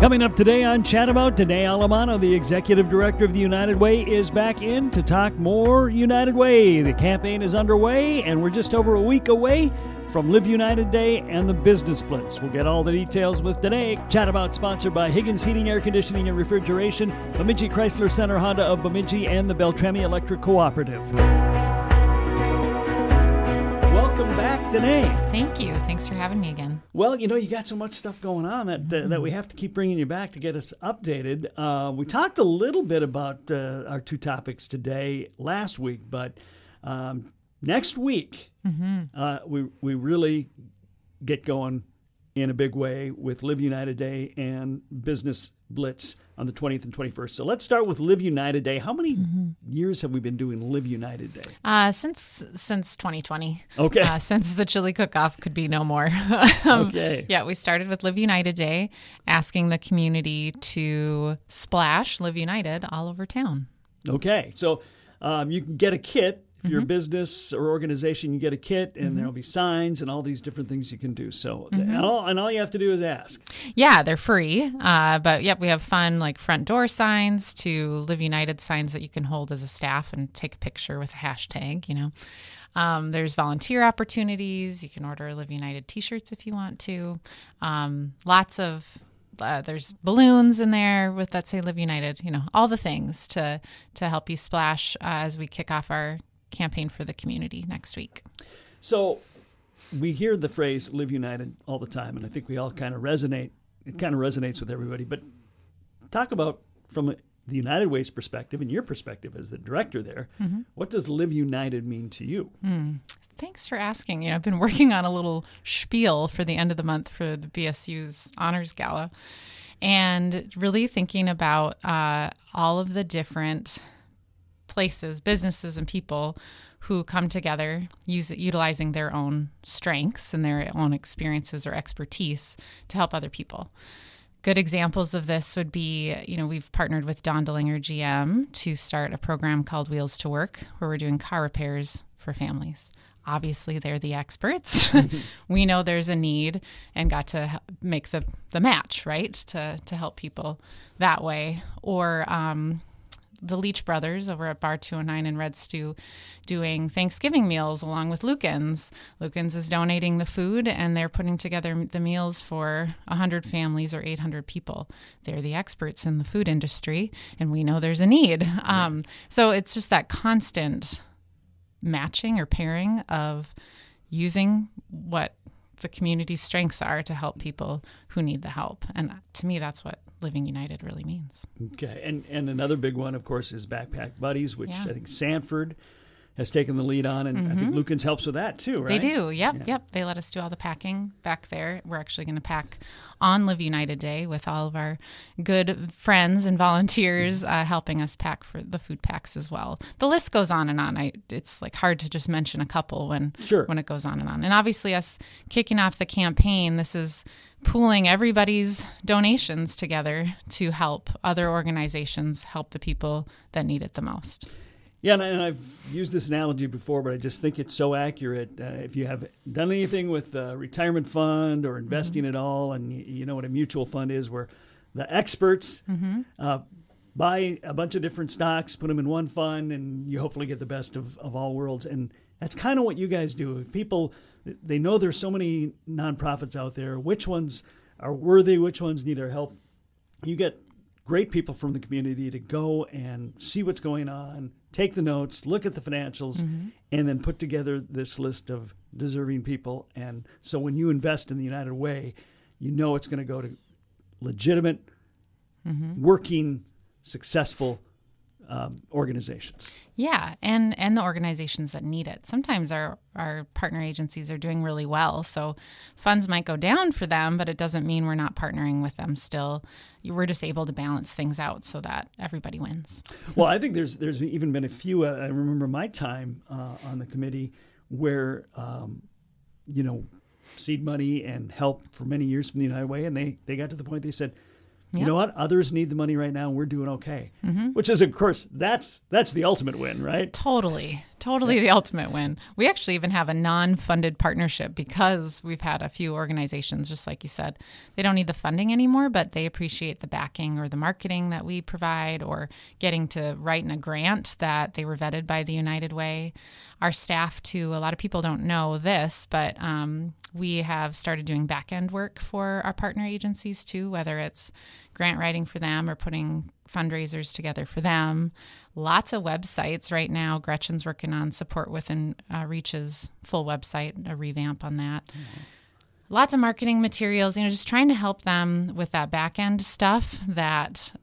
Coming up today on Chat About, Danae Alamano, the Executive Director of the United Way, is back in to talk more United Way. The campaign is underway, and we're just over a week away from Live United Day and the Business Blitz. We'll get all the details with Danae. Chat About sponsored by Higgins Heating, Air Conditioning, and Refrigeration, Bemidji Chrysler Center Honda of Bemidji, and the Beltrami Electric Cooperative. Welcome back, Danae. Thank you. Thanks for having me again. Well, you know, you got so much stuff going on that we have to keep bringing you back to get us updated. We talked a little bit about our two topics today last week, but next week we really get going in a big way with Live United Day and Business Blitz on the 20th and 21st. So let's start with Live United Day. How many years have we been doing Live United Day? Since 2020. Okay. Since the chili cook-off could be no more. Okay. Yeah, we started with Live United Day, asking the community to splash Live United all over town. Okay. So you can get a kit. If you're a business or organization, you get a kit, and there'll be signs and all these different things you can do. So, and all you have to do is ask. Yeah, they're free. But yep, we have fun like front door signs to Live United signs that you can hold as a staff and take a picture with a hashtag, you know. There's volunteer opportunities. You can order Live United t-shirts if you want to. Lots of there's balloons in there with that say Live United, you know, all the things to help you splash as we kick off our campaign for the community next week. So we hear the phrase Live United all the time, and I think we all kind of resonate. It kind of resonates with everybody. But talk about from the United Way's perspective and your perspective as the director there, what does Live United mean to you? Thanks for asking. You know, I've been working on a little spiel for the end of the month for the BSU's Honors Gala, and really thinking about all of the different places, businesses, and people who come together utilizing their own strengths and their own experiences or expertise to help other people. Good examples of this would be, you know, we've partnered with Don Delinger GM to start a program called Wheels to Work, where we're doing car repairs for families. Obviously, they're the experts. We know there's a need and got to make the match, right, to help people that way. Or the Leach brothers over at Bar 209 in Red Stew doing Thanksgiving meals along with Lukens. Lukens is donating the food, and they're putting together the meals for 100 families or 800 people. They're the experts in the food industry, and we know there's a need. So it's just that constant matching or pairing of using what the community's strengths are to help people who need the help. And to me, that's what Living United really means. Okay. And another big one, of course, is Backpack Buddies, which I think Sanford has taken the lead on, and I think Lukens helps with that too, right? They do. Yep. They let us do all the packing back there. We're actually going to pack on Live United Day with all of our good friends and volunteers helping us pack for the food packs as well. The list goes on and on. It's like hard to just mention a couple when it goes on and on. And obviously us kicking off the campaign, this is pooling everybody's donations together to help other organizations help the people that need it the most. Yeah, and I've used this analogy before, but I just think it's so accurate. If you have done anything with a retirement fund or investing at all, and you know what a mutual fund is, where the experts buy a bunch of different stocks, put them in one fund, and you hopefully get the best of all worlds. And that's kind of what you guys do. People, they know there's so many nonprofits out there. Which ones are worthy? Which ones need our help? You get great people from the community to go and see what's going on, take the notes, look at the financials, and then put together this list of deserving people. And so when you invest in the United Way, you know it's going to go to legitimate, working, successful organizations. Yeah, and the organizations that need it. Sometimes our partner agencies are doing really well, so funds might go down for them, but it doesn't mean we're not partnering with them still. We're just able to balance things out so that everybody wins. Well, I think there's even been a few, I remember my time on the committee where, seed money and help for many years from the United Way, and they got to the point they said, you know what? Others need the money right now. We're doing okay. Which is, of course, that's the ultimate win, right? Totally. Totally the ultimate win. We actually even have a non-funded partnership because we've had a few organizations, just like you said, they don't need the funding anymore, but they appreciate the backing or the marketing that we provide or getting to write in a grant that they were vetted by the United Way. Our staff, too, a lot of people don't know this, but we have started doing back-end work for our partner agencies, too, whether it's grant writing for them or putting fundraisers together for them. Lots of websites right now. Gretchen's working on Support Within Reach's full website, a revamp on that. Mm-hmm. Lots of marketing materials, just trying to help them with that back end stuff that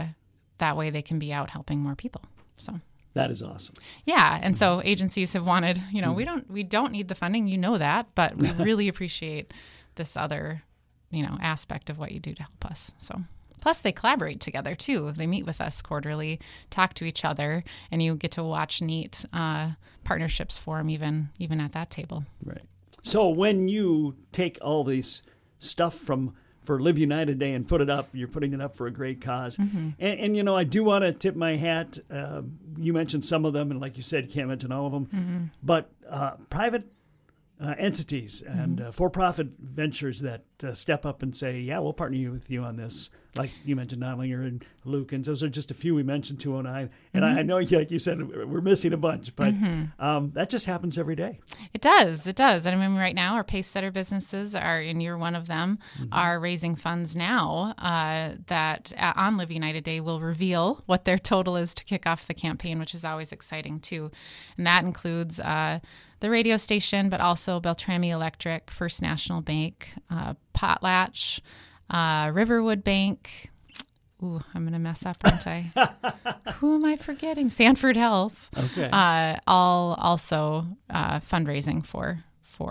way they can be out helping more people. So that is awesome. Yeah, and so agencies have wanted, we don't need the funding, that, but we really appreciate this other, aspect of what you do to help us. So. Plus, they collaborate together, too. They meet with us quarterly, talk to each other, and you get to watch neat partnerships form even at that table. Right. So when you take all these stuff for Live United Day and put it up, you're putting it up for a great cause. Mm-hmm. And I do want to tip my hat. You mentioned some of them, and like you said, you can't mention all of them. Mm-hmm. But private entities and for-profit ventures that step up and say, yeah, we'll partner with you on this. Like you mentioned, Nodlinger and Lukens. Those are just a few we mentioned, 209. And I know, like you said, we're missing a bunch, but that just happens every day. It does. And I mean, right now, our pace setter businesses are, and you're one of them, are raising funds now that on Live United Day will reveal what their total is to kick off the campaign, which is always exciting, too. And that includes the radio station, but also Beltrami Electric, First National Bank, Potlatch, Riverwood Bank. Ooh, I'm going to mess up, aren't I? Who am I forgetting? Sanford Health. Okay. All also fundraising for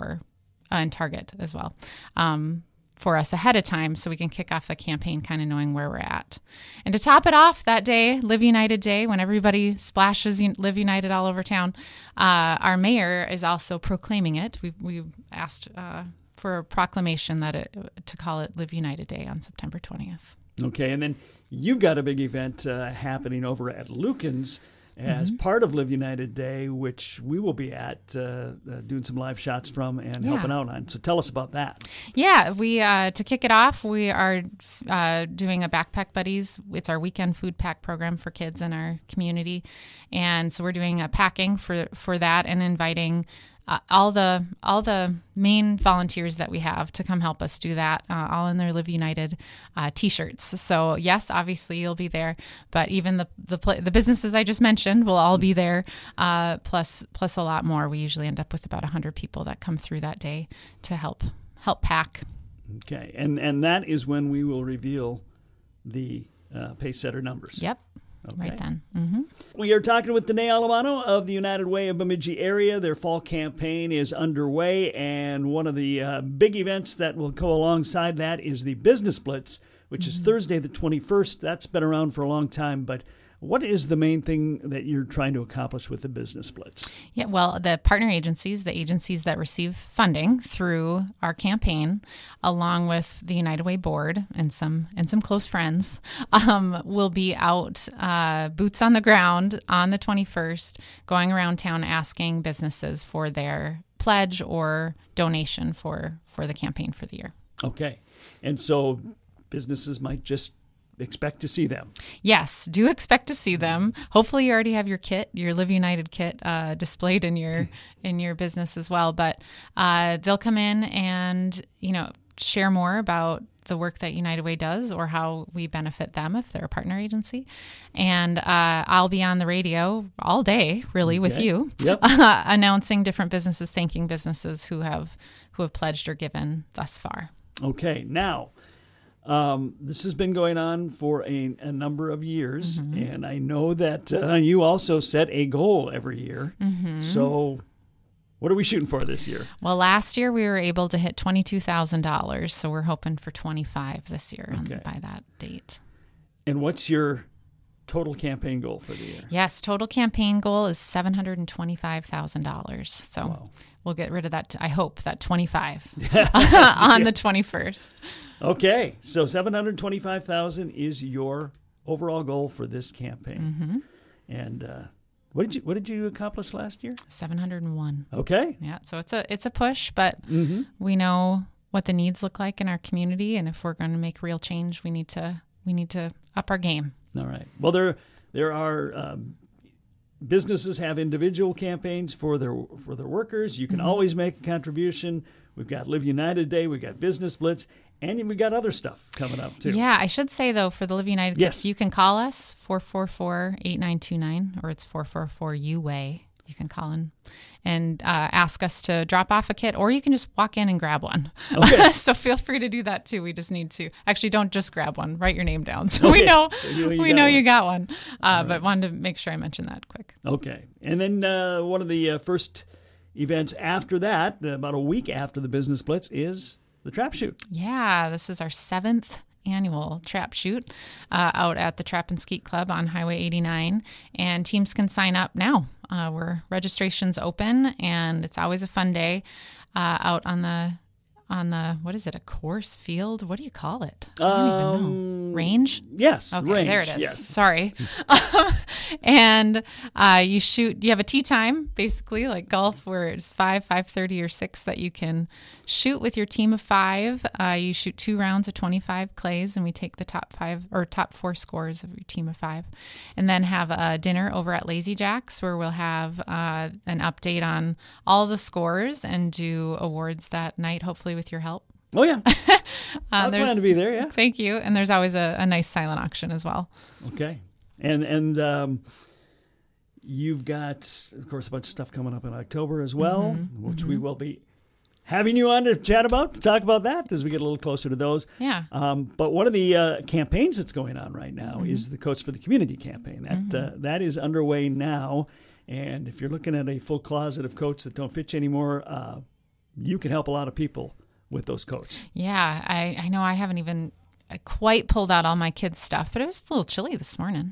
and Target as well. For us ahead of time so we can kick off the campaign kind of knowing where we're at. And to top it off that day, Live United Day, when everybody splashes Live United all over town, our mayor is also proclaiming it. We asked for a proclamation to call it Live United Day on September 20th. Okay, and then you've got a big event happening over at Lukens as part of Live United Day, which we will be at doing some live shots from and helping out on. So tell us about that. Yeah, we to kick it off, we are doing a Backpack Buddies. It's our weekend food pack program for kids in our community. And so we're doing a packing for that and inviting all the main volunteers that we have to come help us do that, all in their Live United T-shirts. So yes, obviously you'll be there, but even the businesses I just mentioned will all be there, plus a lot more. We usually end up with about 100 people that come through that day to help pack. Okay, and that is when we will reveal the pace setter numbers. Yep. Okay. Right then. Mm-hmm. We are talking with Danae Alamano of the United Way of Bemidji area. Their fall campaign is underway, and one of the big events that will go alongside that is the Business Blitz, which is Thursday the 21st. That's been around for a long time, but what is the main thing that you're trying to accomplish with the Business Blitz? Yeah, well, the partner agencies, the agencies that receive funding through our campaign, along with the United Way board and some close friends, will be out boots on the ground on the 21st, going around town asking businesses for their pledge or donation for the campaign for the year. Okay. And so businesses might just expect to see them. Yes, do expect to see them. Hopefully you already have your kit, your Live United kit displayed in your business as well. But they'll come in and, share more about the work that United Way does or how we benefit them if they're a partner agency. And I'll be on the radio all day, really, with you, announcing different businesses, thanking businesses who have pledged or given thus far. Okay, now, this has been going on for a number of years, and I know that you also set a goal every year. Mm-hmm. So what are we shooting for this year? Well, last year we were able to hit $22,000, so we're hoping for $25,000 this year by that date. And what's your total campaign goal for the year? Yes, total campaign goal is $725,000. So we'll get rid of that, I hope, that 25 on the 21st. Okay, so $725,000 is your overall goal for this campaign. Mm-hmm. And What did you accomplish last year? 701. Okay. Yeah, so it's a push, but we know what the needs look like in our community, and if we're going to make real change, we need to up our game. All right. Well, there are businesses have individual campaigns for their workers. You can always make a contribution. We've got Live United Day. We've got Business Blitz. And we got other stuff coming up, too. Yeah, I should say, though, for the Live United Yes. Gifts, you can call us, 444-8929, or it's 444-UWAY. You can call in and ask us to drop off a kit, or you can just walk in and grab one. Okay. So feel free to do that, too. We just need to. Actually, don't just grab one. Write your name down so we know you got one. But wanted to make sure I mentioned that quick. Okay. And then one of the first events after that, about a week after the Business Blitz, is the Trap Shoot. Yeah, this is our 7th annual Trap Shoot out at the Trap and Skeet Club on Highway 89, and teams can sign up now. Where registration's open, and it's always a fun day out on the what is it, a course field? What do you call it? I don't even know. Range? Yes, okay, range. There it is. Yes. Sorry. And you have a tee time, basically like golf, where it's 5:30, or 6 that you can shoot with your team of 5. You shoot 2 rounds of 25 clays, and we take the top 4 scores of your team of 5, and then have a dinner over at Lazy Jack's, where we'll have an update on all the scores and do awards that night, hopefully with your help. Oh, yeah. I plan to be there, yeah. Thank you. And there's always a nice silent auction as well. Okay. And you've got, of course, a bunch of stuff coming up in October as well, which we will be having you on to chat about, to talk about that as we get a little closer to those. Yeah. But one of the campaigns that's going on right now is the Coats for the Community campaign. That is underway now. And if you're looking at a full closet of coats that don't fit you anymore, you can help a lot of people with those coats. Yeah, I know I haven't even quite pulled out all my kids' stuff, but it was a little chilly this morning.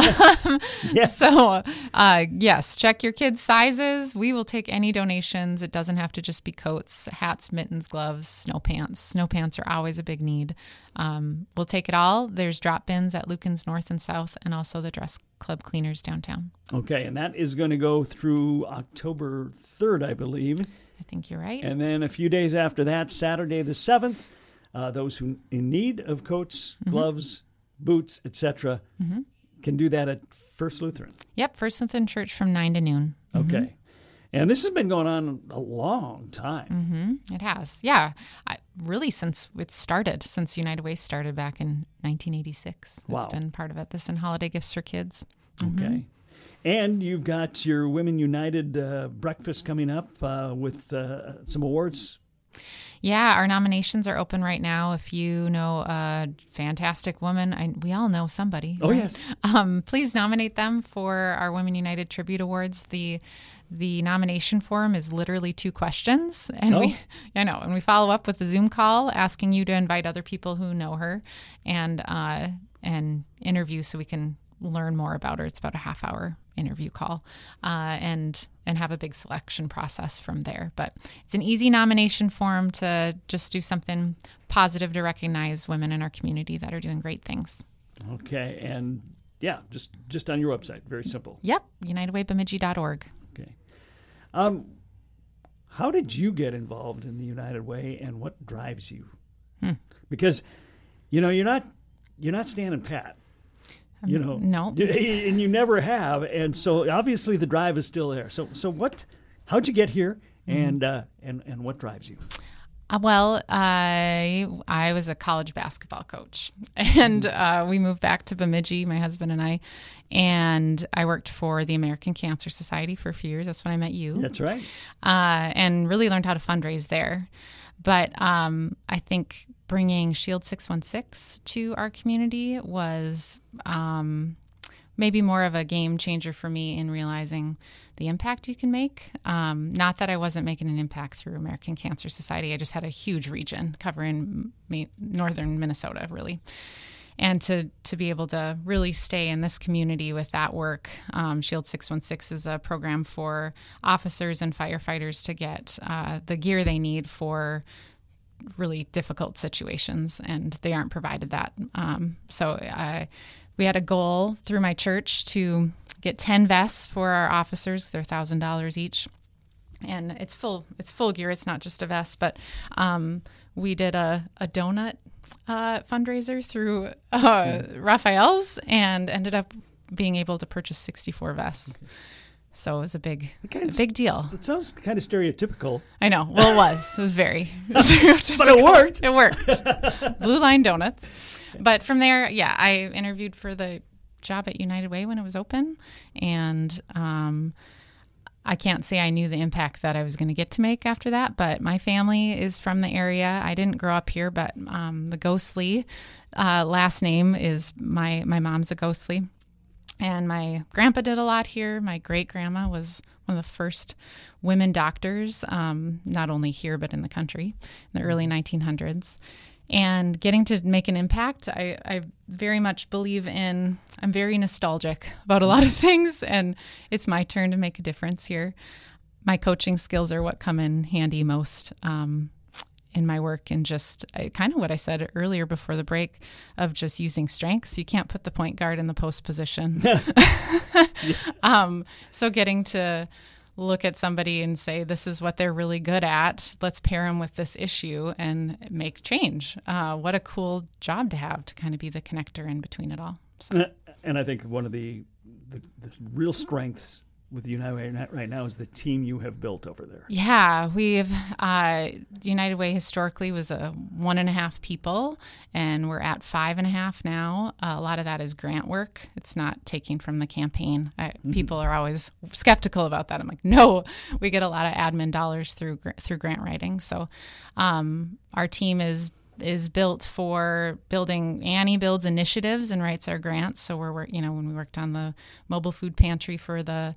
Yes. So, yes, check your kids' sizes. We will take any donations. It doesn't have to just be coats, hats, mittens, gloves, snow pants. Snow pants are always a big need. We'll take it all. There's drop bins at Lucan's North and South, and also the Dress Club Cleaners downtown. Okay, and that is going to go through October 3rd, I believe. I think you're right. And then a few days after that, Saturday the 7th, those who in need of coats, gloves, boots, etc., can do that at First Lutheran. Yep, First Lutheran Church from 9 to noon. Okay. And this has been going on a long time. It has. Yeah. Really since United Way started back in 1986. Wow. It's been part of it. This and Holiday Gifts for Kids. Okay. And you've got your Women United breakfast coming up with some awards. Yeah, our nominations are open right now. If you know a fantastic woman, we all know somebody. Oh, right? yes. Please nominate them for our Women United Tribute Awards. The nomination form is literally 2 questions, and we follow up with a Zoom call asking you to invite other people who know her and interview so we can learn more about her. It's about a half-hour interview call, and have a big selection process from there. But it's an easy nomination form to just do something positive to recognize women in our community that are doing great things. Okay, and yeah, just on your website, very simple. Yep, unitedwaybemidji.org. Okay. How did you get involved in the United Way, and what drives you? Because, you're not standing pat. No. And you never have, and so obviously the drive is still there. So how'd you get here, and what drives you? Well, I was a college basketball coach, and we moved back to Bemidji, my husband and I, and I worked for the American Cancer Society for a few years. That's when I met you. That's right. And really learned how to fundraise there. But I think bringing Shield 616 to our community was maybe more of a game changer for me in realizing the impact you can make. Not that I wasn't making an impact through American Cancer Society. I just had a huge region covering northern Minnesota, really. And to be able to really stay in this community with that work, Shield 616 is a program for officers and firefighters to get the gear they need for really difficult situations, and they aren't provided that. So we had a goal through my church to get 10 vests for our officers. They're $1,000 each. And it's full gear. It's not just a vest, but we did a donut fundraiser through Raphael's and ended up being able to purchase 64 vests. Okay. So it was a big deal. It sounds kind of stereotypical. I know. Well, it was. It was very stereotypical. But it worked. It worked. Blue Line Donuts. But from there, I interviewed for the job at United Way when it was open. And I can't say I knew the impact that I was going to get to make after that. But my family is from the area. I didn't grow up here, but the Ghostly last name is my mom's a Ghostly. And my grandpa did a lot here. My great-grandma was one of the first women doctors, not only here but in the country in the early 1900s. And getting to make an impact, I very much believe in, I'm very nostalgic about a lot of things, and it's my turn to make a difference here. My coaching skills are what come in handy most in my work, and just kind of what I said earlier before the break of just using strengths. You can't put the point guard in the post position. So getting to look at somebody and say, this is what they're really good at. Let's pair them with this issue and make change. What a cool job to have, to kind of be the connector in between it all. So. And I think one of the real strengths with United Way right now is the team you have built over there. Yeah, we've United Way historically was 1.5 people, and we're at 5.5 now. A lot of that is grant work. It's not taking from the campaign. People are always skeptical about that. I'm like, no, we get a lot of admin dollars through grant writing. So our team is built for building. Annie builds initiatives and writes our grants. So we're when we worked on the mobile food pantry for the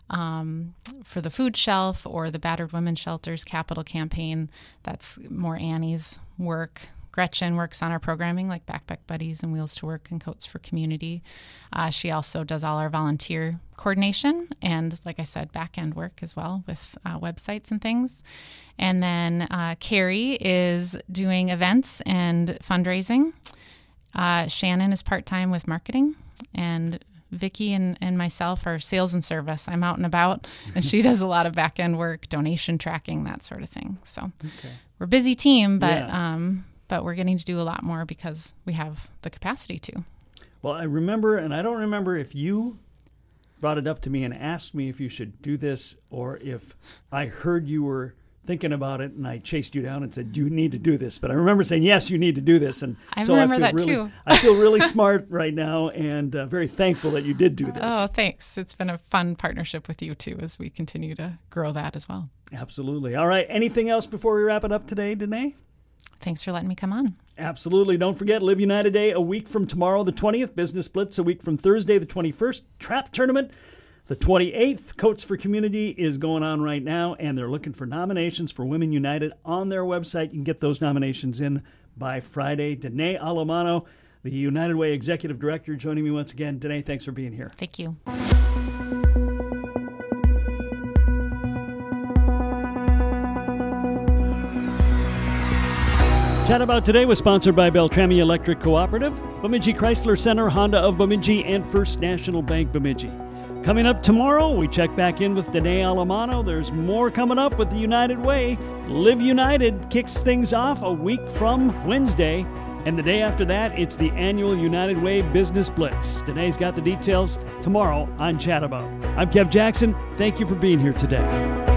food shelf or the battered women's shelters capital campaign, that's more Annie's work. Gretchen works on our programming like Backpack Buddies and Wheels to Work and Coats for Community. She also does all our volunteer coordination and, like I said, back-end work as well with websites and things. And then Carrie is doing events and fundraising. Shannon is part-time with marketing, and Vicki and myself are sales and service. I'm out and about, and she does a lot of back-end work, donation tracking, that sort of thing. So we're a busy team, but we're getting to do a lot more because we have the capacity to. Well, I remember, and I don't remember if you brought it up to me and asked me if you should do this or if I heard you were thinking about it and I chased you down and said, you need to do this. But I remember saying, yes, you need to do this. And I remember that too. I feel really smart right now and very thankful that you did do this. Oh, thanks. It's been a fun partnership with you too as we continue to grow that as well. Absolutely. All right. Anything else before we wrap it up today, Danae? Thanks for letting me come on. Absolutely. Don't forget, Live United Day a week from tomorrow, the 20th. Business Blitz a week from Thursday, the 21st. Trap Tournament, the 28th. Coats for Community is going on right now, and they're looking for nominations for Women United on their website. You can get those nominations in by Friday. Danae Alamano, the United Way Executive Director, joining me once again. Danae, thanks for being here. Thank you. Chat About Today was sponsored by Beltrami Electric Cooperative, Bemidji Chrysler Center, Honda of Bemidji, and First National Bank Bemidji. Coming up tomorrow, we check back in with Danae Alamano. There's more coming up with the United Way. Live United kicks things off a week from Wednesday, and the day after that, it's the annual United Way Business Blitz. Danae's got the details tomorrow on Chat About. I'm Kev Jackson. Thank you for being here today.